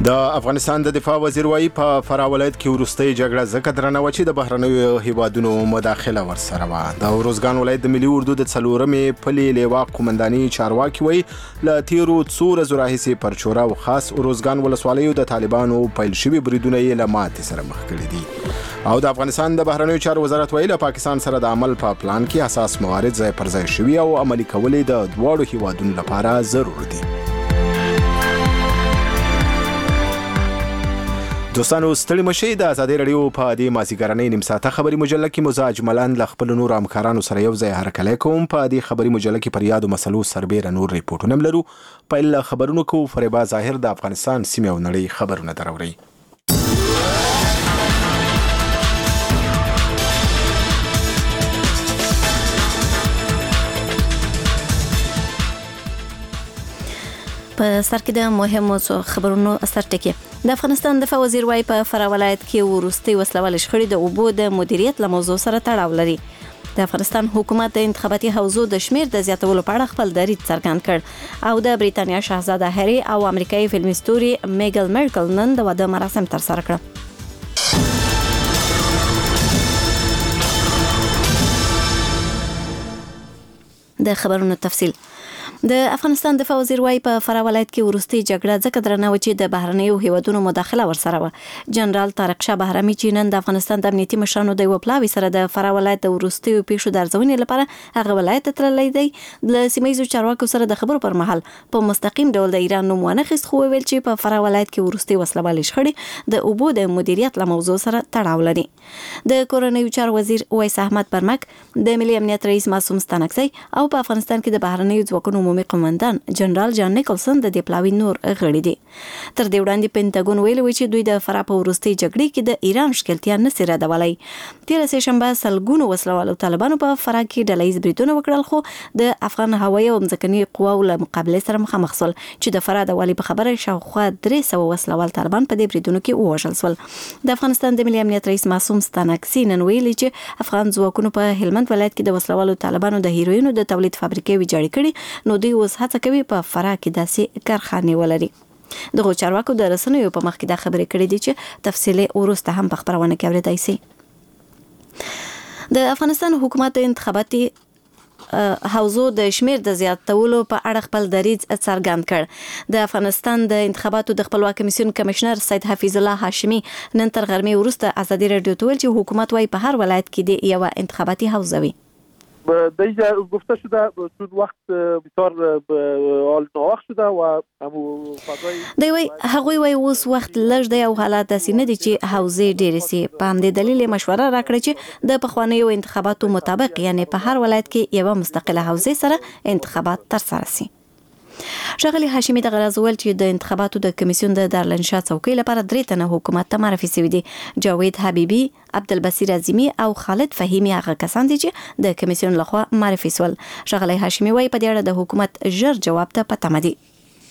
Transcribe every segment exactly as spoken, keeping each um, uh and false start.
د افغانستان د دفاع وزیر وايي په فراه ولایت کې وروستۍ جګړه ځکه درنه وه چې د بهرنیو هیوادونو مداخله ورسره وه. د روزګان ولایت د ملي اردو د څلورمې پلې لیوا قومنداني چارواکي وایي له تیرو څو ورځو راهیسې پر چوره او خاص روزګان ولسوالیو د طالبانو پیل شوي بریدونه یې له ماتې سره مخ کړي دي. او د افغانستان د بهرنیو چارو وزارت وایي له پاکستان سره د عمل په پلان کې حساس موارد ځای پر ځای شوي او عملي کول د دواړو هیوادونو لپاره ضرور دي. دوستانو ستړي مشئ. د ازادي رادیو په دې مازیګرنۍ نیم ساعته خبري مجله کې مزاج ملان له خپل نور همکارانو سره یو ځای هرکلی کوم. په دې خبري مجله کې پر یادو مسلو سربیره نور ریپورټونه هم لرو. پیل له خبرونو کوو. فریبا ظاهر د افغانستان سیمې او نړۍ خبرونه دراوړي. په سر کې د مهمو خبرونو اثر ټکی. د افغانستان دفاع وزیر وايي په فراه ولایت کې وروستي وسلوال شخړې د اوبو د مدیریت له موضوع سره تړاو لري. د افغانستان حکومت د انتخاباتي حوزو د شمیر د زیاتولو په اړه خپل دریځ څرګند کړ او د بریتانیا شاهزاده هری او امریکایي فلمي ستوري میګل مرکل نن د واده مراسم ترسره کړل. د خبرونو تفصیل. د افغانستان دفاع وزیر وايي په فراه ولایت کې وروستي جګړه ځکه درنه و چې د بهرنیو هیوادونو مداخله ورسره وه. جنرال طارق شاه بهرامي چې نن د افغانستان د امنیتي مشرانو د یوه پلاوي سره د فراه ولایت د وروستیو پیښو د ارزونې لپاره هغه ولایت ته تللی دی. له سیمه ییزو چارواکو سره د خبرو پر مهال په مستقیم ډول د ایران نوم وانخیست، خو ویل چې په فراه ولایت کې وروستي وسلوالې شخړې د اوبو د مدیریت له موضوع سره تړاو لري. د کورنیو چارو وزیر ویس احمد پرمک، د ملي امنیت رئیس معصوم ستانکزی او په افغانستان کې د بهرنیو ځواکونو عمومي قومندان جنرال جان نیکلسن د دې پلاوي نور غړي دي. تر دې وړاندې پینټاګون ویلي و چې دوی د فراه په وروستي جګړې کې د ایران ښکېلتیا نسي ردولی. تېره سهشنبه سلګونو وسلوالو طالبانو په فراه کې ډله ییز بریدونه وکړل، خو د افغان هوایي او ځمکني قواو له مقابلې سره مخامخ شول چې د فراه د والي په خبره شاوخوا درې سوه وسلوال طالبان په دې بریدونو کې ووژل شول. د افغانستان د ملي امنیت رئیس معصوم ستانکزی نن ویلي چې افغان ځواکونو په هلمند ولایت کې د وسلوالو طالبانو د هیروینو د تولید فابریکې ویجاړې کړي، نو دوی اوس هڅه کوي په فراه کې داسې کارخانې ولري. دغه چارواکو د رسنیو په مخ کې دا خبرې کړې دي چې تفصیلي وروسته هم په خبرونه کې اورېدای شي. د افغانستان حکومت د انتخاباتي حوزو د شمیر د زیاتولو په اړه خپل دریځ څرګند کړ. د افغانستان د انتخاباتو د خپلواک کمیسیون کمشنر سید حفیظ الله هاشمی نن تر غرمې وروسته ازادي رادیو ته ویل چې حکومت وايي په هر ولایت کې د یو انتخاباتي حوزه وي. دیجا گفته شده چون وقت بسیار حال ناوخت شده و همو فضای دی وای هغوی وای اوس وخت لږ دی او حالات داسې نه دي چې حوزې ډېرې سي. په همدې دلیل مشوره راکړه چې د پخوانیو انتخاباتو مطابق یعنی په هر ولایت کې یوه مستقله حوزې سره انتخابات ترسره سي. ښاغلي هاشمي دغه راز وویل چې د انتخاباتو د کمیسیون د دارالانشا څوکۍ لپاره درې تنه حکومت ته معرفي شوي دي. جاوید حبیبي، عبدالبصیر عظیمي او خالد فهیمي هغه کسان دي چې د کمیسیون لخوا معرفي شول. ښاغلی هاشمي وایي په دې اړه د حکومت ژر جواب ته په تمه دي.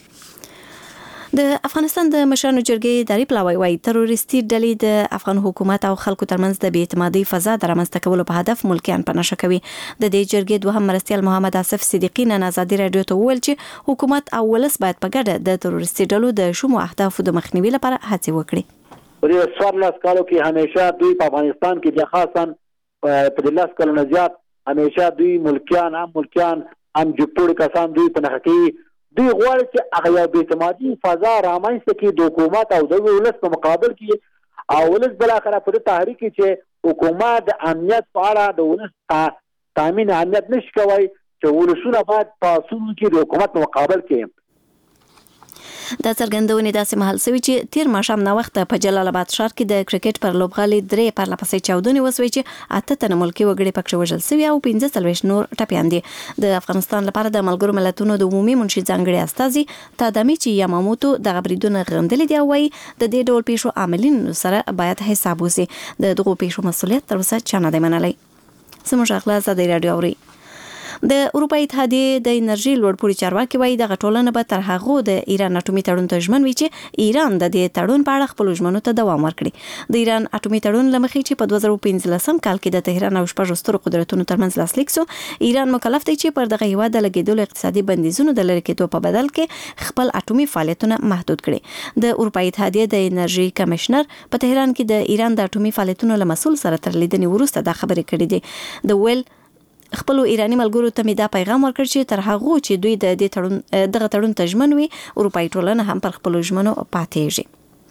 د افغانستان د مشرانو جرګې اداري پلاوی وايي تروریستي ډلې د افغان حکومت او خلکو ترمنځ د بې اعتمادۍ فضا د رامنځته کولو په هدف ملکیان په نښه کوي. د دې جرګې دوهم مرستیال محمد آصف صدیقي نن ازادي رادیو ته وویل چې حکومت او ولس باید په ګډه د تروریستي ډلو د شومو اهدافو د مخنیوي لپاره هڅې وکړي. په دې څوارلس کالو کې همیشه دوی په افغانستان کې د خاصاً په دې لس کلونو زیات همیشه دوی ملکیان هم ملکیان هم جوړ کسان دوی په نښه کوي. دوی غواړي چې هغه یو بې اعتمادي فضا رامنځته کړي د حکومت او د ولس په مقابل کې، او ولس بالاخره په دې تحریک کې چې حکومت د امنیت په اړه د ولس تامین امنیت نشي کوي، چې ولسونه باید په اصولو کې د حکومت په مقابل کې. دا څرګندونې داسې مهال شوي چې تیر ماښام ناوخته په جلال آباد ښار کې د کرکټ پر لوبغالي درې پرله پسې چاودنې وسوې چې اته تنه ملکي وګړي پکې وژل شوي او پنځه څلوېښت نور ټپیان دي. د افغانستان لپاره د ملګرو ملتونو د عمومي منشي ځانګړي استازي تادامیچي یاماموتو دغه بریدونه غندلي دي او وایي د دې ډول پیښو عاملینو سره باید حساب وشي. د دغو پیښو مسؤلیت تر اوسه چا نه دی منلی. زموږ اخلاص ازادي رادیو اوري. د اروپאי اتحادیې د انرژي لوړپوړي چارواکي وایي دغه ټولنه به تر هغه د ایران اټومي تړون ته ژمن وي چې ایران د دې تړون په اړه خپل ژمنو ته دوام ورکړي. د ایران اټومي تړون لمخې چې په دوه زره پنځلسم کال کې د تهران او شپږ سترو قدرتونو ترمنځ لاسلیک شو، ایران مکلف دی چې پر دغه هیواد د لګیدلو اقتصادي بندیزونو د لری کېدو په بدل کې خپل اټومي فعالیتونه محدود کړي. د اروپאי اتحادیې د انرژي کمشنر په تهران کې د ایران د اټومي فعالیتونو له مسؤل سره تر لیدنې وروسته دا خبرې کړې دي. د ویل خپل ایرانی ملګرو ته می دا پیغام ورکړ چې تر هغه چې دوی د دې تړون دغه تړون ته ژمن وي، اروپאי ټولنه هم پر خپل ژمنو پاتېږي.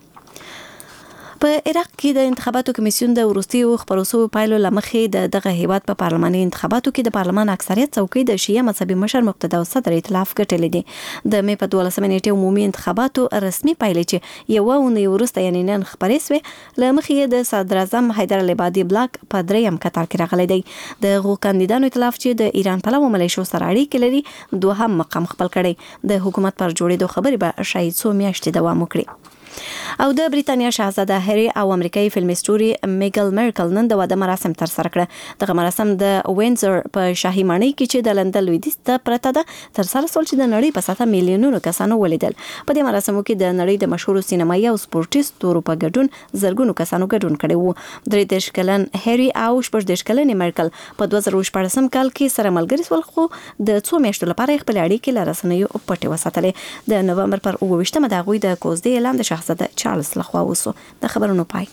په عراق کې د انتخاباتو کمیسیون د وروستیو خبرو شویو پایلو له مخې د دغه هیواد په پارلماني انتخاباتو کې د پارلمان اکثریت څوکۍ د شیعه مذهبي مشر مقتدا الصدر ائتلاف ګټلې دي. د مې په دولسمه نیټه عمومي انتخاباتو رسمي پایلې چې یوه اونۍ وروسته یعنې نن خبرې شوې، له مخې د صدر اعظم حیدر العبادي بلاک په دریم کتار کې راغلی دی. د هغو کاندیدانو ائتلاف چې د ایران پلوه ملیشو سره اړیکې لري دوهم مقام خپل کړی. د حکومت پر جوړېدو خبرې به شاید څو میاشتې دوام وکړي. او د بریتانیا شاهزاده هری او امریکایي فلمي ستوري میګل مرکل نن د واده مراسم تر سره کړ. دغه مراسم د وینزر په شاهي ماڼۍ کې چې د لندن لویدیځ ته پرته ده تر سره سول چې د نړۍ په سطحه میلیونونو کسانو ولیدل. په دې مراسمو کې د نړۍ د مشهورو سینمایي او سپورټي ستورو په ګډون زرګونو کسانو ګډون کړی وو. درې دېرش کلن هری او شپږ دېرش کلن مرکل په دوه زره شپږم کال کې سره ملګري شول، خو د څو میاشتو لپاره خپل اړیکې له رسنیو پټې وساتلې. د نومبر پر اووه ویشتمه د هغوی د کوزدې اعلان د شاهزاده چارلز لخوا وسو. د خبرونو پای.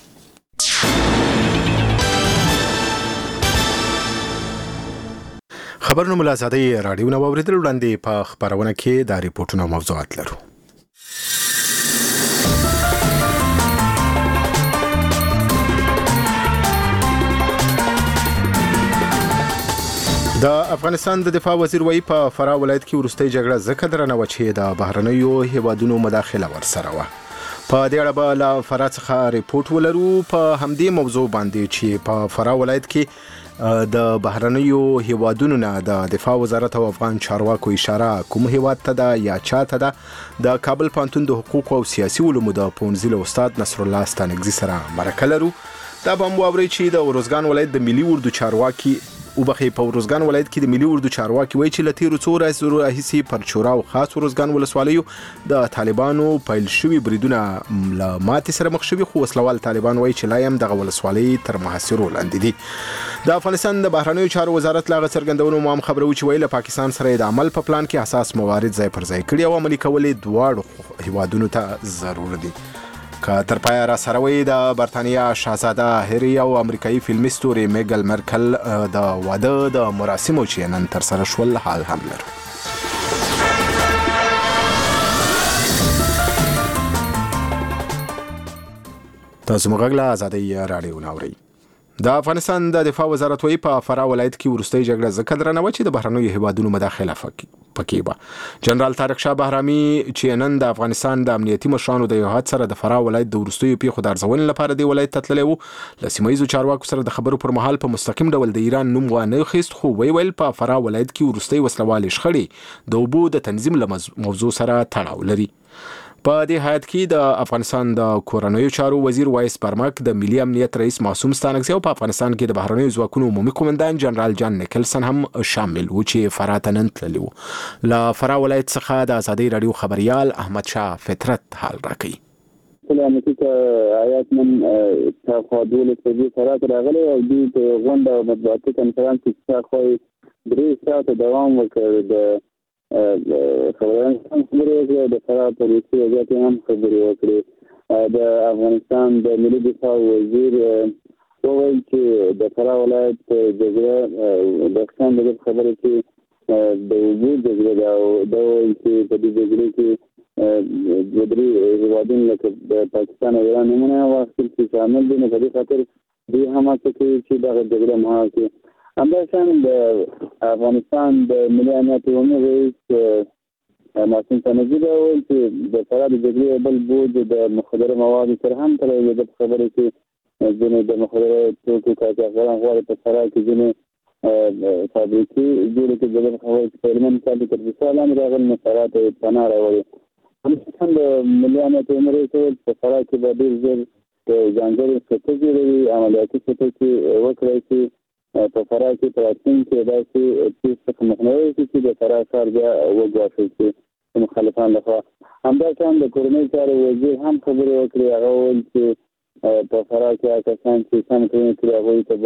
خبرونو ملازادي رادیو نو اوریدل وړاندې په خبرونه کې د ریپورتونو موضوعات لرو. د افغانستان د دفاع وزیر وایي په فراه ولایت کې وروستۍ جګړه ځکه درنه وه چې د بهرنیو هیوادونو مداخله ورسره وه. په دې اړه به له فراه څخه ریپورت ولرو. په همدې موضوع باندې چې په فراه ولایت کې د بهرنیو هیوادونو نه د دفاع وزارت او افغان چارواکو اشاره کوم هیواد ته ده یا چاته ده، د کابل پوهنتون د حقوق او سیاسي علومو د پوهنځي له استاد نصر الله ستانکزي سره مرکه لرو. دا به هم واورئ چې د ارزګان ولایت د ملي اردو چارواکي وبخي په ارزګان ولایت کې د ملي اردو چارواکي وایي چې له تیرو څو ورځو راهیسې پر چورا او خاص ارزګان ولسوالیو د طالبانو پیل شوي بریدونه له ماتې سره مخ شوي، خو وسلوال طالبان وایي چې لا هم دغه ولسوالۍ تر محاصرو لاندې دي. د افغانستان د بهرنیو چارو وزارت له څرګندونو مو هم خبرو چې وایي له پاکستان سره د عمل په پلان کې حساس موارد ځای پر ځای کړي او عملي کول دواړو هیوادونو ته ضروري دي. که تر پای را سره وي د برتانیا شاهزاده هری او امریکایي فلمي ستوري میګل مرکل د واده د مراسمو چې نن تر سره شول حال هم لرو. تاسو موږ له آزادۍ رادیو ناوړئ. د افغانستان د دفاع وزارت وایي په فراه ولایت کې وروستۍ جګړه ځکه درنه وه چې د بهرنیو هیوادونو مداخله پکې وه. جنرال طارق شاه بهرامي چې نن د افغانستان د امنیتي مشرانو د یو هات سره د فراه ولایت د وروستیو پیښو د ارزونې لپاره د ولایت ته تللی و، له سیمه ییزو چارواکو سره د خبرو پر مهال په مستقیم ډول د ایران نوم وانه خیست، خو وی ویل په فراه ولایت کې وروستۍ وسلوالې شخړې د اوبو د تنظیم له موضوع سره تړاو لري. په دې حالت کې د افغانستان د کورنیو چارو وزیر وایس پرمک، د ملي امنیت رئیس معصوم ستانکزي او په افغانستان کې د بهرنیو ځواکونو عمومي قومندان جنرال جان نیکلسن هم شامل و چې فراه ته نن تللي وو. له فراه ولایت څخه د ازادۍ رادیو خبریال احمد شاه فطرت حال راکوي. سلامتی ته آیات من تاخوا دولت په فراه ته راغلی او دوی په غونډه او مطبوعاتي کنفرانس کې تاخوا درې ساعته دوام وکړ. د خبران هم خبرې وکړې، د فراه پولیسي وضعیت هم خبرې وکړې. د افغانستان د ملي دفاع وزیر وویل چې د فراه ولایت جګړه د افغان د خبرې کې د اوبو جګړه ده او دا وایي چې په دې جګړه کې د درې هیوادونو لکه د پاکستان او ایران نومونه واخیستل چې شامل دي، نو په دې خاطر دوی هم هڅه کوي چې دغه جګړه مهار کړي. همداشان د افغانستان د ملي امنیت عمومي رئیس معصوم ستانکزي دا وویل چې د فراه د جګړې بل بوج د مخدره موادو سره هم تړلی دی. په خبره کې ځینې د مخدره توکو قاچاقبران غواړي په فراه کې ځینې فابریکې جوړې کړي. د دغه خبرې چې په هلمند کال کې تر دفاع لاندې راغلي، نو فراه ته یې پناه راوړې. همداشان د ملي امنیت عمومي رئیس وویل چې په فراه کې به ډېر ژر د ځانګړې خطه جوړوي، عملیاتي خطه کې وکړی چې په فراه کې په راتلونکي کې داسې څه مخنیوي چې د فراه ښار بیا وګواښل شي مخالفان لخوا. همداشان د کورنۍ چارو وزیر هم خبرې وکړې. هغه وویل چې په فراه کې هغه کسان چې سم کړنې کړي هغوی ته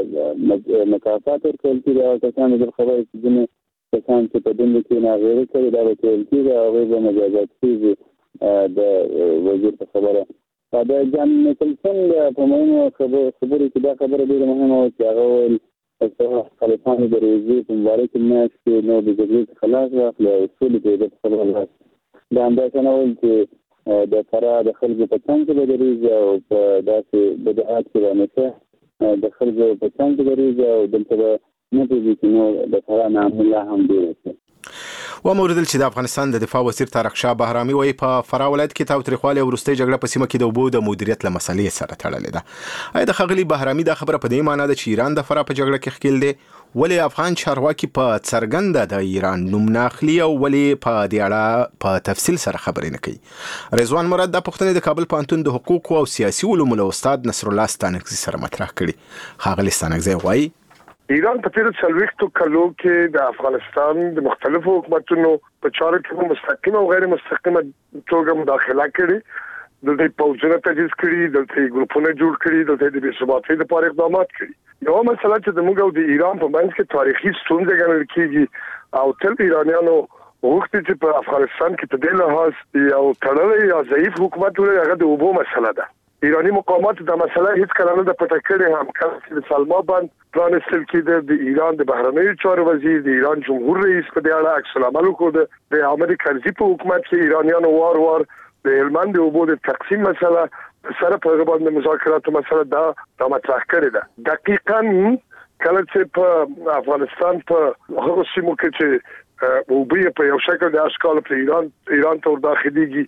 به مکافات ورکول کېږي. هغه کسان د خبرې چې ځینې کسان چې په دنده کې ناغېړي کړي دا به کول کېږي، هغوی به مجازات کېږي. د وزیر په خبره د جان نیکلسن په مهمو خبرو کې دا خبره ډېره مهمه وه چې هغه وویل خلیفانو د روزي په مبارکې میاشت کې نو د جګړې څخه لاس واخلي او سولې ته یې د خبره لاس. دا همداشانه وویل چې د فراه د خلکو په څنګ کې به درېږي او په داسې بدعات کې به همیشه د خلکو په څنګ کې درېږي او دلته به نه پوهېږي چې نو د فراه نام الله هم ډېره شي. وموردل چې د افغانستان د دفاع وزیر طارق شاه بهرامي وایي په فراه ولایت کې تاوتریخوالی او وروستۍ جګړه په سیمه کې د اوبو د مدیریت له مسلې سره تړلې ده. آیا د ښاغلي بهرامي دا خبره په دې معنی ده چې ایران د فراه په جګړه کې ښکیل دی؟ ولې افغان چارواکي په څرګنده د ایران نوم نه اخلي او ولې په دې اړه په تفصیل سره خبرې نه کوي؟ رضوان مراد دا پوښتنې د کابل پوهنتون د حقوقو او سیاسي علومو له استاد نصر الله ستانکزي سره مطرح کړي. ښاغلي ستانکزي وایي ایران په تیر څلوېښتو کلو کې د افغانستان د مختلفو حکومتونو په چارو کې مستقیم او غیر مستقیمه توګه مداخله کړې. دلته پوځونه تجهیز کړي، دلته ګروپونه جوړ کړي، دلته د بې ثباتۍ لپاره اقدامات کړي. یو مسله چې د موږ او د ایران په منځ کې تاریخي ستونزه ګڼل کېږي او تل ایرانیانو غوښتي چې په افغانستان کې په دې لحاظ یو تړلی یا ضعیف حکومت ولري، هغه د اوبو مسله ده. ایرانی مقامات د مسله هیڅ کله نه د پټه کړې. هم کله چې د سلما بند پرانستل کېده د ایران د بهرنیو چارو وزیر د ایران جمهور رئیس په دې اړه عکس العمل وکړ. د احمد کرزي په حکومت کې ایرانیانو وار وار د هلمند د اوبو د تقسیم مسله سره په باندې مذاکراتو مسله دا د مطرح کړې ده. دقیقاً کله چې په افغانستان په هغه سیمو کې چې اوبه په یو شکل د اشکال په ایران ایران ته داخليږي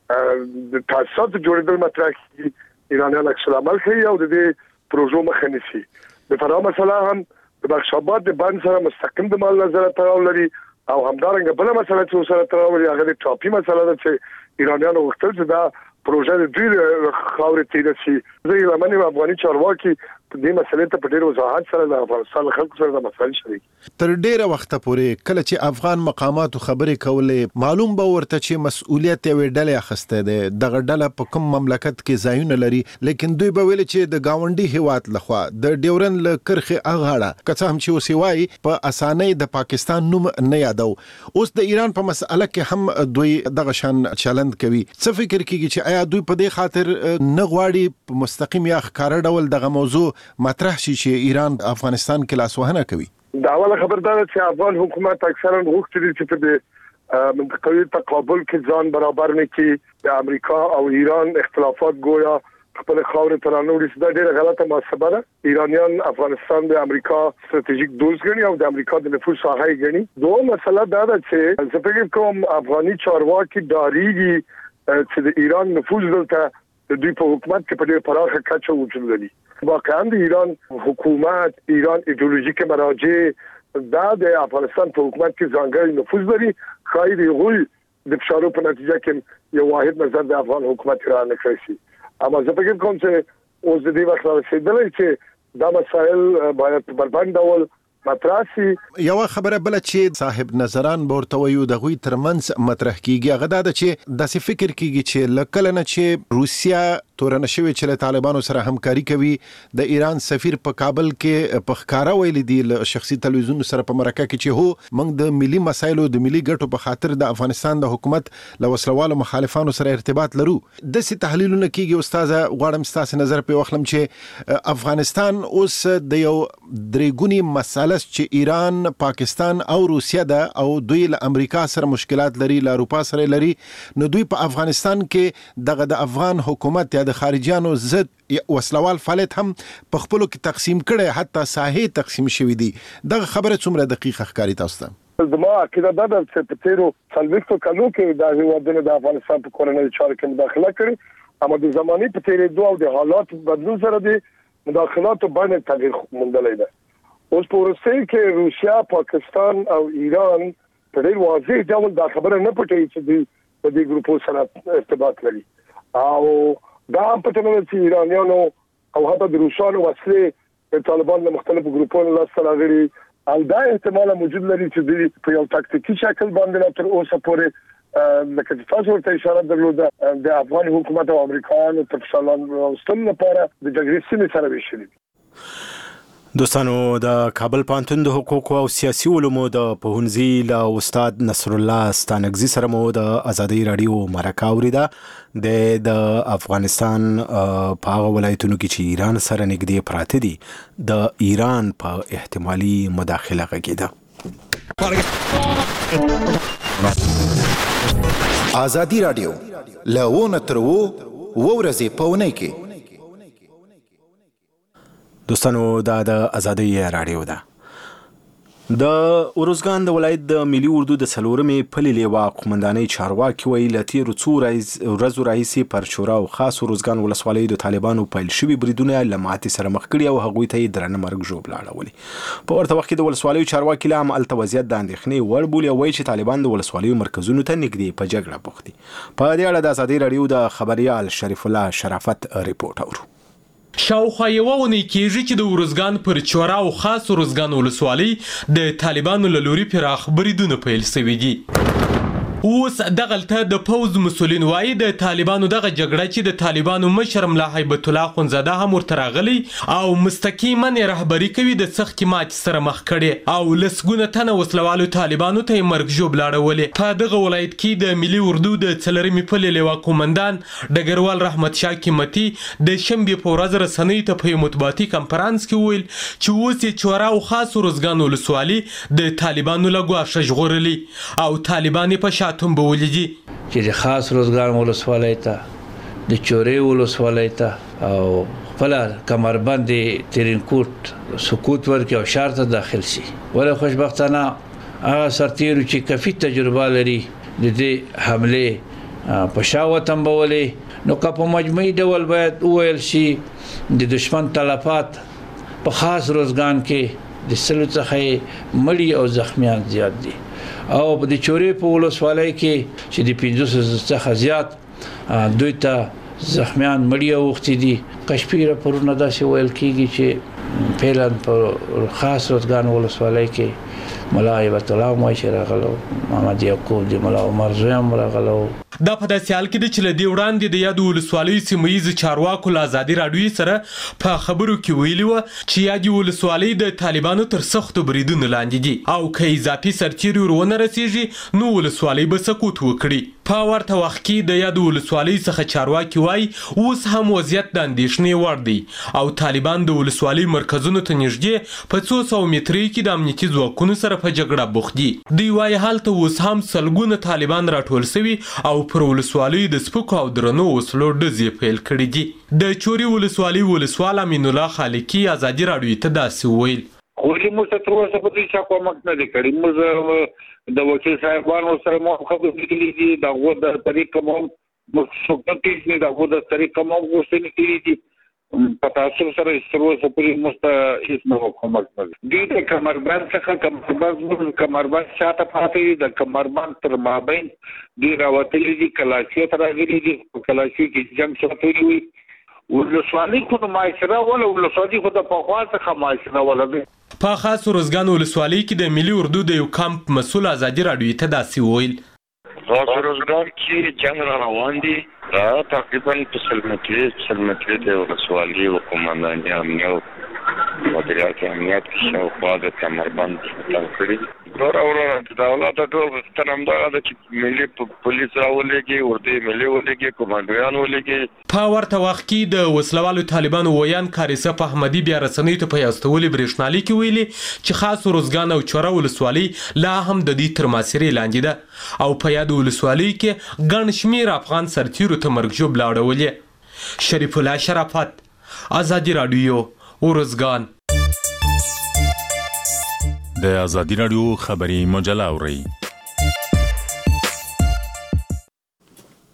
د تاسیسات جوړېدل مطرح کیږي، ایرانیان عکس العمل کوي او د دې پروژو مخه نیسي. د فراه مسله هم د بخشاباد د بند سره مستقیم د مال نظر تړاو لري او همدارنګه بل مسله چې سره تړاو لري هغه د ټاپي مسله ده چې ایرانیان وغوښتل چې دا پروژه د دوی خاورې ته رسي. زه یې لمنې افغاني چارواکي په دې مسلې ته په ډېر وضاحت سره د افغانستان خلکو سره د مسایل شریک. تر ډېره وخته پورې کله چې افغان مقاماتو خبرې کولې معلوم به ورته چې مسؤلیت یې ډلې اخیسته ده، دغه ډله په کوم مملکت کې ځایونه لري، لیکن دوی به ویل چې د گاونډي هیواد لخوا د ډیورن له کرښې اغاړه که څه هم چې وسیوای په اسانۍ د پاکستان نوم نه یادو. اوس د ایران په مسأله کې هم دوی دغه شان چلند کوي. څه فکر کیږي چې آیا دوی په دې خاطر نه غواړي مستقیم یا ښکاره ډول دغه موضوع مطرح شي چې ایران افغانستان کې لاسوهنه کوي؟ دا اوله خبردار چې افغان حکومت اکثرا غوښتي چې په دې منطقوي تقابل کې ځان برابر نه کړي. د امریکا او ایران اختلافات گویا خپل خاورې ته رانوړي. دا ډېره غلطه محاسبه ده. ایرانیان افغانستان د امریکا ستراتیژیک دوست ګڼي او د امریکا د نفوذ ساحه یې ګڼي. دوه مسله دا ده چې زه فکر کوم افغاني چارواکي ډاریږي چې د ایران نفوذ دلته د دوی په حکومت کې په ډېر پراخه کچه وجود لري. واقعا د ایران حکومت، ایران ایدئولوژیک مراجع دا د افغانستان په حکومت کې ځانګړی نفوذ لري. ښایي د هغوی د فشارو په نتیجه کې یو واحد نظر د افغان حکومت را نه کړی شي. اما زه فکر کوم چې اوس د دې وخت رسېدلی چې دا مسایل باید په بربند ډول مطرح شي. یو خبره بل چې صاحب نظران ورته وایو د غوي ترمنځ مطرح کیږي هغه دا چې داسې فکر کیږي چې لکه نه چې روسیا تورن شوی چې له طالبانو سره همکاري کوي. د ایران سفیر په کابل کې په ښکارا ویل دي له شخصي تلویزیون سره په مرکه کې چې هو موږ د ملي مسایلو د ملي ګټو په خاطر د افغانستان د حکومت له وسلوالو مخالفانو سره ارتباط لرو. د سي تحلیلونه کیږي. استاد غواړم ستاسو نظر په واخلم چې افغانستان اوس د یو درېګونی مسله چې ایران، پاکستان او روسیا ده او دوی له امریکا سره مشکلات لري، له اروپا سره لري، نو دوی په افغانستان کې دغه د افغان حکومت یا د خارجيانو ضد وسلوال فعالیت هم په خپلو کې تقسیم کړي، حتی ساحې تقسیم شوي دي. دغه خبره څومره دقیقه ښکاري تاسو ته؟ زما عقیده دا ده چې په تیرو څلوېښتو کلو کې دا هېوادونه د افغانستان په کورنیو چارو کې مداخله کړې، اما د زمانې په تېرېدو او د حالات بدلون سره د مداخلاتو باندې تغییر موندلی ده. اوس په وروستۍ کې روسیا، پاکستان او ایران په ډېر واضح ډول دا خبره نه پټوي چې دوی په دې ګروپو سره ارتباط لري او دا هم پټه نه ده چې ایرانیانو او حتی د روسانو وسلې د طالبان له مختلفو ګروپونو لاس راغلي او دا احتمال موجود لري چې د په یو تاکتیکي شکل باندې تر اوسه پورې لکه تاسو ورته اشاره درلوده د افغان حکومت او امریکایانو تفصیلات واستل لپاره د جګړې سیمې سره وشلي. دوستانو د کابل پوهنتون د حقوقو او سیاسي علومو د پوهنځي له استاد نصر الله ستانکزي سره مو د ازادي رادیو مرکه اوریده د افغانستان په هغه ولایتونو کې چې ایران سره نږدې پراته دي د ایران په احتمالي مداخله غږیده. ازادي رادیو لونه تر وو ورځې پونه کې دوستانو دا د ازادي رادیو ده. د اروزګان د ولایت د ملي اردو د څلورمې پلي لیوا قومندانۍ چارواکي ویل له تیرو څو ورځو راهیسې پر شورا او خاص اروزګان ولسوالۍ د طالبانو پیل شوي بریدونه له ماتې سره مخ کړي او هغوی ته یې درنه مرګ ژوبله اړولې. په ورته وخت کې د ولسوالیو چارواکي لا هم هلته وضعیت د اندېښنې وړ بولي او وایي چې طالبان د ولسوالیو مرکزونو ته نږدې په جګړه بوخت دي. په دې اړه د ازادي راډیو د خبریال شریف الله شرافت ریپورټ اورو. شاوخوا یوه اونۍ کېږي چې د اروزګان پر چوره او خاص اروزګان ولسوالۍ د طالبانو له لوري پراخ بریدونه پیل شوي دي. اوس دغلته د پوز مسولین وایي د طالبانو دغه جګړه چې د طالبانو مشر ملا هیبت الله خونزاده هم ورته راغلی او مستقیما رهبري کوي د سختې ماتې سره مخ کړي او لسګونه تنه وسلوالو طالبانو ته یې مرګ ژوبله اړولې. په دغه ولایت کې د ملي اردو د څلورمې پلې لیوا قومندان ډګروال رحمت شاه قیمتي د شنبې په ورځ رسنیو ته په یو مطبوعاتي کنفرانس کې وویل چې اوس یې چوره او خاص اروزګان ولسوالي د طالبانو له ګواښه ژغورلي او طالبان یې په شا تم بولی دي چې د خاص روزګار ولسوالۍ ته د چورې ولسوالۍ ته او خپل کمربند ترینکوټ سکوت ورکړي او شهر ته داخل شي. ولې خوشبختانه هغه سرتیرو چې کافي تجربه لري د دې حمله په شا وتمبولې نو که په مجموعي ډول باید وویل شي د دشمن تلفات په خاص روزګان کې د سلو څخه مړي او زخمیان زیات دي او په د چورې په ولسوالۍ کې چې د پنځوس څخه زیات دوی ته زخمیان مړي اوختي دي. کشپیره پرونه داسې ویل کېږي چې فعلا په خاص روزګان ولسوالۍ کې ملا هیبت الله موشي راغلو، محمد یعقوب د ملا عمر زوی هم راغلو. دا په داسې حال کې ده چې له دې وړاندې د یادو ولسوالیو سیمه ییزو چارواکو له ازادي راډیو سره په خبرو کې ویلي وه چې یادې ولسوالۍ د طالبانو تر سختو بریدونو لاندې دي او که اضافي سرتیري ور ونه رسېږي نو ولسوالۍ به سقوط وکړي. په ورته وخت کې د یادو ولسوالیو څخه چارواکي وایي اوس هم وضعیت د اندېښنې وړ دی او طالبان د ولسوالۍ مرکزونو ته نږدې په څو سوه مترۍ کې د امنیتي ځواکونو سره په جګړه بوخت دي. دوی وایي هلته اوس هم سلګونه طالبان راټول شوي او پر ولسوالیو د سپکو او درنو وسلو ډزې پیل کړي دي. د چورې ولسوالۍ ولسوال امین الله خالقي ازادي راډیو ته داسې وویل: خو چې موږ ته تر اوسه په دې چا کومک نه دی کړی. موږ د وکیل صاحبانو سره مو خبرې کړې دي، د هغو د طریقه مو موږ څوک نه پېژني، د هغو د طریقه مو غوښتنې کړي دي. په تعصب سره تر اوسه پورې موږ ته هېڅ نه کومک نه دی. دوی د کمربند څخه کمربند زموږ کمربند شاته پاتې دي، د کمربند تر مابین دوی راوتلي دي، کلاشیو ته راغلي دي. په کلاشیو کې جنګ شوتلي وي. ولسوالۍ خو د معاشره ولا ولسوالۍ خو د پخوا څخه معاشره ولا دی. په خاص اروزګان ولسوالۍ کې د ملي اردو د یو کمپ مسؤل ازادي راډیو ته داسې وویل: خاص اروزګان کې جنګ را روان دي، دا تقریبا په سل مترې سل مترې د ولسوالۍ او قومندانۍ امنیت مدیریت امنیت کې شاوخوا د کمربند تنګ کړي. ورو ورو د دولت ټول غوښتنه همدغه ده چې ملي پولیس راولېږي، اردو ملي ولېږي، کمانډویان ولېږي. په ورته وخت کې د وسلوالو طالبانو ویان کاریصف احمدي بیا رسنیو ته په یاستولې برېښنالیک کې ویلي چې خاص اروزګان او چوره ولسوالۍ لا هم د دې تر محاصرې لاندې ده او په یادو ولسوالیو کې ګڼ شمېر افغان سرتیرو ته مرګ ژوبله اړولې. شریف الله شرافت، ازادي راډیو، اروزګان. د ازادي راډیو خبري مجله اورئ.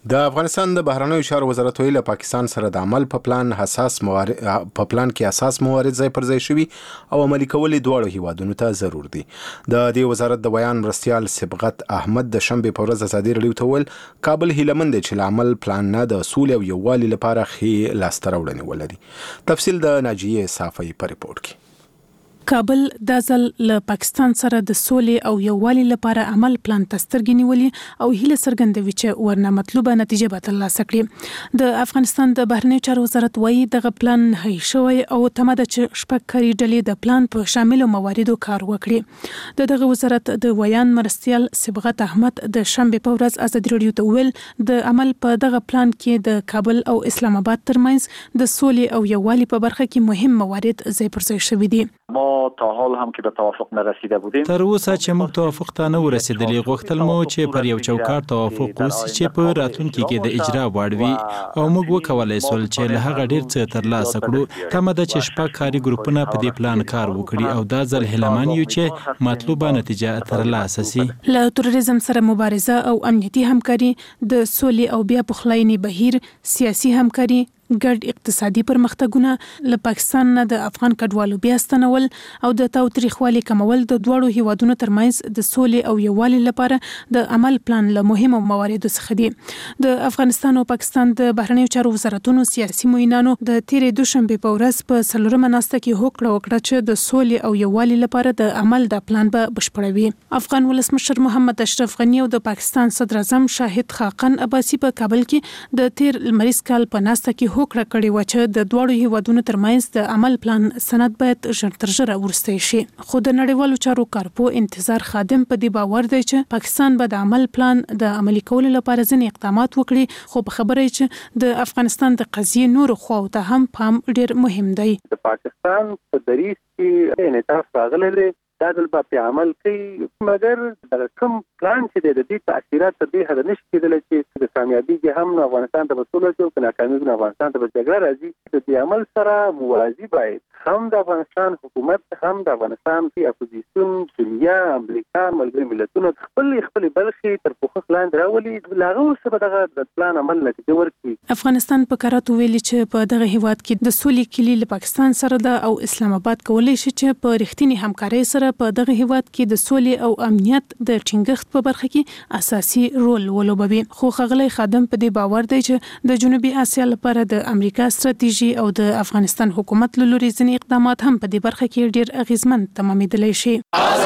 د افغانستان د بهرنیو چارو وزارت ویل پاکستان سره د عمل په پلان حساس موارد په پلان کې اساس موارد ځای پر ځای شوي او عملي کول دواړو هیوادونو ته ضرور دي. د دې وزارت د بیان مرستيال صبغت احمد د شنبه په ورځ ازادي رادیو ته ویل کابل هیلمند چې عمل پلان نه د سولې او یووالي لپاره خې لاسته راوړنې ولري. تفصیل د ناجیه صافی په ریپورت کې. کابل د ځل له پاکستان سره د سولې او یووالي لپاره عمل پلان تسترګې نیولې او هیله څرګندوي چې ورنه مطلوبه نتیجه به ترلاسه کړي. د افغانستان د بهرنیو چارو وزارت وایي دغه پلان هي شوی او تمه ده چې شپږ کاري ډلې د پلان په شاملو مواردو کار وکړي. د دغه وزارت د ویان مرستيال صبغت احمد د شنبه په ورځ ازادي رادیو ته ویل د عمل په دغه پلان کې د کابل او اسلام آباد ترمنځ د سولې او یووالي په برخه کې مهم موارد ځای پر ځای شوي دي. ما تا حال هم که به توافق نرسیده بودیم تر اوسه چې موږ توافق ته نه ورسېدلې غوښتل مو چې پر یو چوکاټ توافق وشي چې په راتلونکي کې د اجرا وړ وي او موږ وکولای سول چې له هغه ډیر څه ترلاسه کړو. تمه ده چې شپږ کاري ګروپونه په دې پلان کار وکړي او دا ځل هیلمان یو چې مطلوبه نتیجه ترلاسه شي. له تروریزم سره مبارزه او امنیتي همکاري د سولې او بیا پخلاینې بهیر سیاسي همکاري ګډ اقتصادي پرمختګونه له پاکستان نه د افغان کډوالو بیا ستنول او د تاوتریخوالي کمول د دوړو هیوادونو ترمنځ د سولې او یووالي لپاره د عمل پلان له مهمو مواردو څخه دي. د افغانستان او پاکستان د بهرنیو چارو وزارتونو سیاسي معاونانو د تیرې دوشنبه په ورځ په څلورمه ناسته کې هوکړه وکړه چې د سولې او یووالي لپاره د عمل د پلان به بشپړوي. افغان ولسمشر محمد اشرف غنی او د پاکستان صدر اعظم شاهد خاقان عباسي په کابل کې د تیر لمریز کال په ناسته کې هوکړه کړې و چې د دوړو هیوادونو ترمنځ د عمل پلان سند باید ژر تر ژره ورسته شي. خو د نړیوالو چارو کارپو انتظار خادم په دې باور دی چې پاکستان به د عمل پلان د عملي کولو لپاره ځینې اقدامات وکړي. خو په خبره چې د افغانستان د قضیې نور خواو ته هم پام ډیر مهم دی. د پاکستان په دریځ کې انعطاف راغلی دی دا دل په عمل کوي مګر د کوم پلان چې د دې تاثیرات تر دې حد نشي کېدلی چې د کامیابی کې هم اافغانستان ته وصول شي او ناکامي د افغانستان ته جګړه راځي. د دې عمل سره موازي باید هم د افغانستان حکومت هم د افغانستان کې اپوزیسیون دنیا امریکا ملګري ملتونو خپل خپل بلخي تر پوښښ لاندې راولي لاغه اوس به دغه د پلان عمل نتیجه ورکړي. افغانستان په کاراتو ویلي چې په دغه هیواد کې د سولې کلی له پاکستان سره ده او اسلام آباد کولای شي چې په رښتینی همکارۍ سره په دغه هیواد کې د سولې او امنیت د ټینګښت په برخه کې اساسي رول ولوبوي. خو ښاغلی خادم په دې باور دی چې د جنوبي اسیا لپاره د امریکا ستراتیژي او د افغانستان حکومت له لوري ځینې اقدامات هم په دې برخه کې ډیر اغیزمن تمامېدلی شي.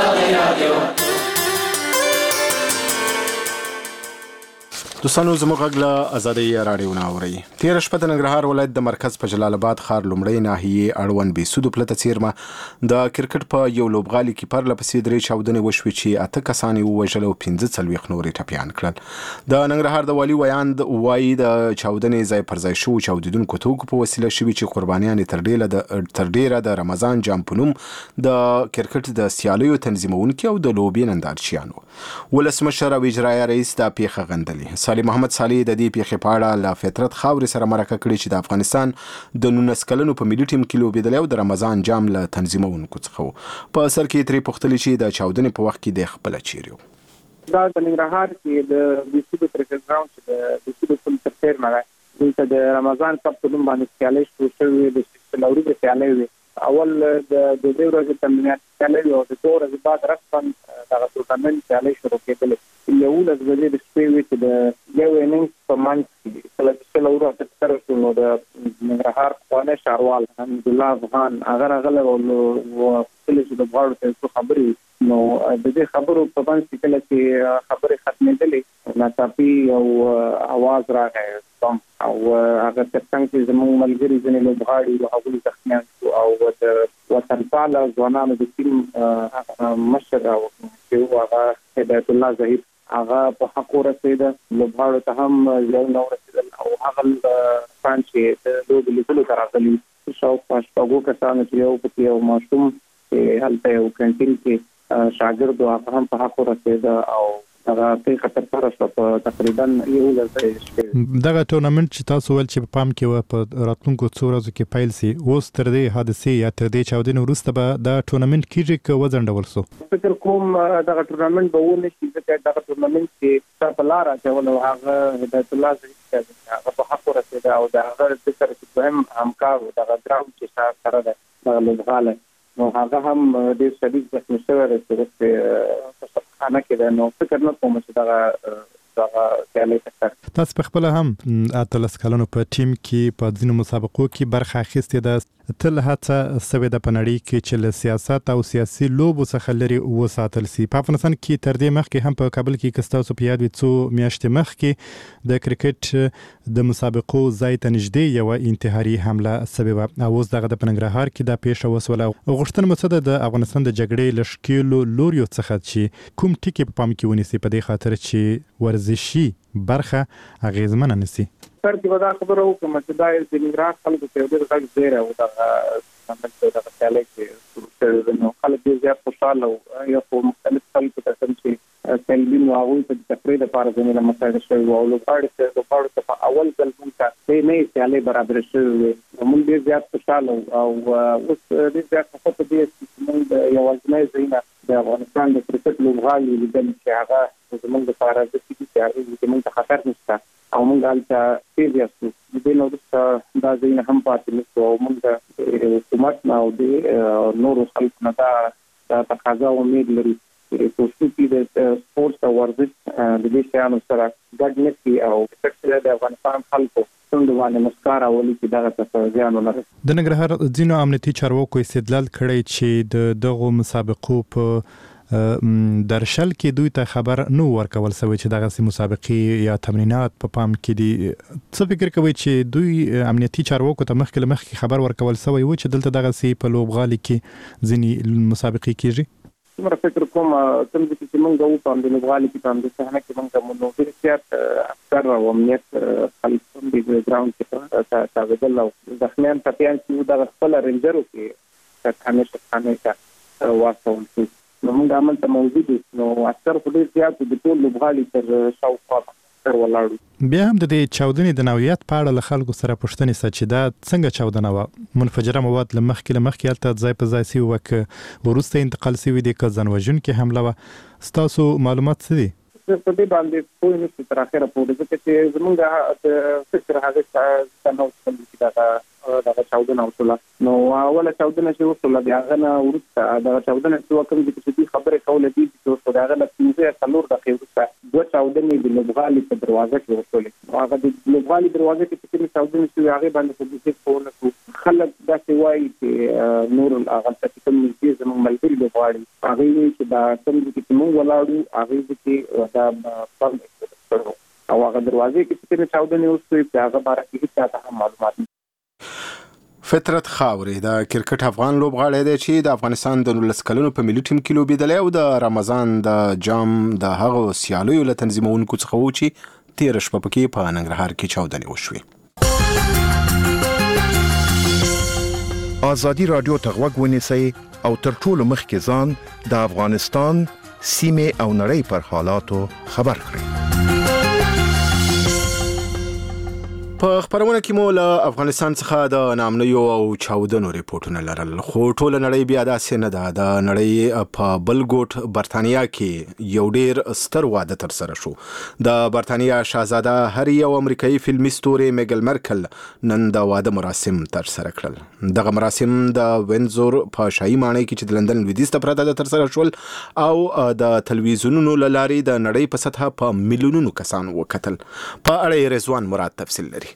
دوستانو زموږ غږ له ازادي راډیو نه اورئ. تیر شپه د ننګرهار ولایت د مرکز په جلال آباد ښار لومړی ناحیې اړوند بې سودو پلته څیرمه د کرکټ په یو لوبغالي کې پرله پسې درې چاودنې وشوې چې اته کسان یې ووژل او پنځه څلوېښت نور یې ټپیان کړل. د ننګرهار د والي ویاند وایي د چاودنې ځای پر ځای شوو چاودېدونکو توکو په وسیله شوي چې قربانیان یې تر ډیره د تر ډیره د رمضان جام په نوم د کرکټ د سیالیو تنظیمونکي او د لوبې نندارچیانو. ولسمشر او اجرایي رئیس دا پیښه غندلې. صالح محمد صالح د دې پیښې په اړه له فطرت خاورې سره مرکه کړې چې د افغانستان د نولس کلنو په ملي ټیم کې لوبېدلی او د رمضان جام له تنظیمونکو څخه و. په سر کې ترې پوښتلې چې د چاودنې په وخت کې د خپله چیرې و. دا د ننګرهار کې د بیسودو کرکټ ګراوند چې د بیسودو پل تر څیرمه ده دلته د رمضان کپ په نوم باندې سیالۍ شروع شوې د څلورمې سیالۍ وې. اول د دوه ورځې تمرینات سیالۍ وې او د دوه ورځې بعد رسماً دغه ټورنمنټ سیالۍ شروع کېدلې. یولس بجې د شپې وې چې د یو اننګز په منځ کې کله چې څلور ورځې تېره شوه نو د ننګرهار پخوانی ښاروال حمدالله افغان هغه راغلی او وغوښتل چې لوبغاړو ته څو خبرې نو د دې خبرو په منځ کې کله چې خبرې ختمېدلې ناڅاپي یو اواز راغی بم او هغه تر څنګ چې زموږ ملګري ځینې لوبغاړي و هغوی زخمیان شو او د وطنپاله ځوانانو د ټیم مشر او چې هغه هدایت الله ظهیر هغه په حق ورسېده. لوبغاړو ته هم زیانونه ورسېدل او هغه فان چې د لوبې لیدلو ته راغلي شاوخوا شپږو کسانو چې یو پکې یو ماشوم چې هلته یو کینټین کې شاګرد و هغه هم په حق ورسېده او هغه په خطر سره شو په تقریبا یو لږه شپه دغه ټورنمنت چې تاسو ول چې په پام کې و په راتلونکو څو ورځو کې پیل سي اوس تر دې حادثې یا تر دې چاودنې وروسته به دا ټورنمنت کیږي که وځنډول سو فکر کوم دغه ټورنمنت به ونه شي ځکه دغه ټورنمنت چې په لار راځول او هغه هدایت الله زړه هغه په حق ورسېده او دا هغه د سره چې هم همکار دغه ګراوند چې سره ده دغه لوبغاله نو هغه هم ډېر شدید زخمي شوی دی په خانه کې ده نو فکر نه کوم چې دغه دغه سیالي تکړه تاسو په خپل هم اتلس کلونو په ټیم کې په ځینو مسابقو کې برخه اخیستې ده تل هڅه سوي د پنړی کې چې له سیاست او سیاسي لوبو څخه لري وساتل سي په افغانستان کې تر دې مخکې هم په کابل کې کستاسو په یاد وي څو میاشتې مخکې د کرکټ د مسابقو ځای ته نږدې یو انتحاري حمله سوي و او اوس دغه د پننګرهار کې د پیښه وسوله غوښتنه مڅ د افغانستان د جګړې لشکېلو لوريو څخه چې کوم ټکی په پام کې ونیسي په دې خاطر چې ورزشي برخه اغیزمنه نسی سر کې ودا خبره وکم چې دا د نګران خلکو ته ډېر غږ دی او دا څنګه دا خیال کې نو خلک دې زیات خوشاله او یو په مختلف خلکو ته چې سیلین او هغه د تفریح لپاره زمينه مساعده شوی او لوړ چې د پاړو په اول ځل مونږ ته نه سیالي برابر شوی موږ ډېر زیات خوشاله او اوس دې زیات خپل دې چې موږ یو ځای زینا د افغانستان د کرکټ لوبغالي لیدل چې هغه زموږ لپاره د سړي چې هغه زموږ ته خطر نشته او موږ حالته تیز یاستو د نو د دا زین هم پاتې نشو او موږ د حکومت نه او د نورو خلکو نه دا تقاضا او امید لري چې کوشش وکړي د سپورت او ورزش د دې شیانو سره ګډ نشي او د افغانستان خلکو څنګه باندې مسکار او لکه دغه څه ځان ولر د نګرهار ځینو امنیتي چارواکو استدلال کړی چې د دغه مسابقو په درشل کې دوی ته خبر نو ورکول سوی چې دغه مسابقې یا تمرینات په پام کې دي څه فکر کوي چې دوی امنیتي چارواکو ته مخکې مخکې خبر ورکول سوی و چې دلته دغه سي په لوبغالي کې ځینی مسابقې کیږي زما فکر کوم څنګه چې موږ وو په د لوبغالي کې په د صحنه کې موږ مونږ ډېر زیات افسر او امنیت خلک د ګراوند کې تا تا بدل او ځخمیان پاتیان چې د خپل رنجرو کې څنګه څنګه واسطول شي نو موږ عمل ته موجود نو اکثر خو ډېر زیات د ټول لوبغالي تر شاوخوا تر ولاړو بیا هم د دې چاودنې د نوعیت په اړه له خلکو سره پوښتنې سره چې دا څنګه چاودنه و منفجره مواد له مخکې له مخکې هلته ځای په ځای سي وک وروسته انتقال سوي دي که ځانوژونکې حمله وه ستاسو معلومات څه دي په دې باندې پوه نه شو تر اخره پورې ځکه چې زمونږ د فکر هغه څنګه وڅنډي دا دا چاودنه وصله نو اوله چاودنه چې وصله بیا غنه ورته دا چاودنه چې وکم دي چې خبره کوله دي چې دا غنه پنځه څلور دقیقې وروسته دوه چاودنې د لوبغالي په دروازه کې وصله هغه د لوبغالي دروازه کې چې چاودنه چې هغه باندې په دې څه نه خلک دا څه وایي چې نور هغه چې کوم دې زموږ ملګری لوبغالي هغه چې دا څنګه چې موږ ولاړو هغه چې دا په او هغه دروازه کې چې چاودنې وصله هغه باره کې هیڅ معلومات فطرت خاوري د کرکټ افغان لوبغاړی دی چې د افغانستان د نولس کلونو په ملي ټیم کې لوبېدلی او د رمضان د جام د هغو سیالیو له تنظیمونکو څخه و چې تېره شپه پکې په ننګرهار کې چاودنې وشوې. ازادي راډیو ته غوږ ونیسئ او تر ټولو مخکې ځان د افغانستان سیمې او نړۍ پر حالاتو خبر کړئ. په خبرونه کې مو له افغانستان څخه د نامنیو او چاودنو ریپورتونه لرل خو ټول نړۍ بیا داسې نه ده. د نړۍ په بل ګوټ برتانیا کې یو ډیر ستر واده تر سره شو. د برتانیا شاهزاده هری او امریکایي فلمي ستوري میګل مرکل نن د واده مراسم تر سره کړل. دغه مراسم د وینزور په شاهي ماڼۍ کې چې د لندن لویدیځ ته پرته ده تر سره شول او د تلویزیونونو له لارې د نړۍ په سطحه په میلیونونو کسان وکتل. په اړه رضوان مراد تفصیل لري.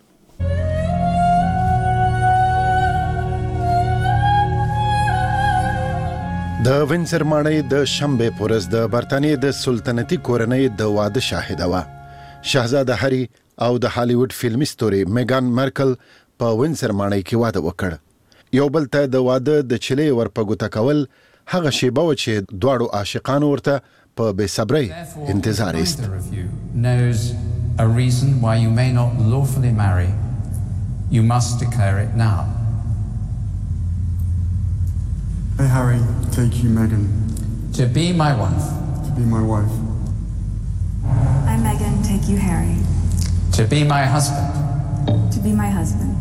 د وینزر ماڼۍ د شنبه پورز د برتانیې د سلطنتي کورنۍ د واده شاهده وه. شاهزاده هری او د هالیوډ فلمي ستوري میګان مرکل په وینزر ماڼۍ کې واده وکړ. یو بل ته د واده د چلې ورپګوته کول هغه شیبه و چې دواړو عاشقانو ورته په بې صبرۍ انتظار ایست. A reason why you may not lawfully marry, you must declare it now. I, Harry, take you, Meghan, to be my wife. To be my wife. Meghan, take you Harry. To be my husband. To be my husband.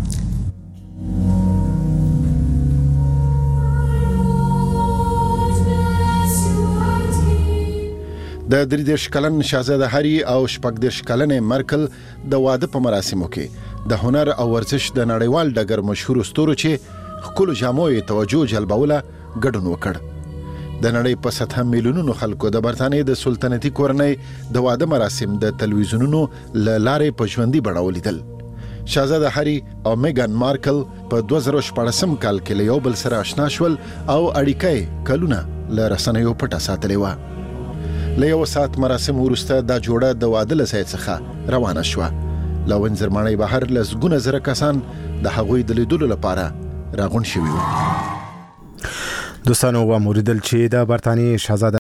د درې دېرش کلن شاهزاده هری او شپږ دېرش کلن مرکل د واده په مراسمو کې د هنر او ورزش د نړیوال ډګر مشهور ستورو چې خپل جامو یې توجه جلبوله ګډون وکړ. د نړۍ په سطح میلیونونو خلکو د برتانیې د سلطنتي کورنۍ د واده مراسم د تلویزیونونو له لارې په ژوندۍ بڼه ولیدل. شاهزاده هری او میګان مارکل په دوه زره شپږم کال کې له یو بل سره آشنا شول او اړیکه کلونه له رسنیو پټه ساتلې وه. له یو ساعت مراسم وروسته دا جوړه د واده له ځای څخه روانه شوه. له وینځر ماڼۍ بهر لسګونه زره کسان د هغوی د لیدلو لپاره راغونډ شوي وو. دوستانو، واوریدل چې د برتانیې شاهزاده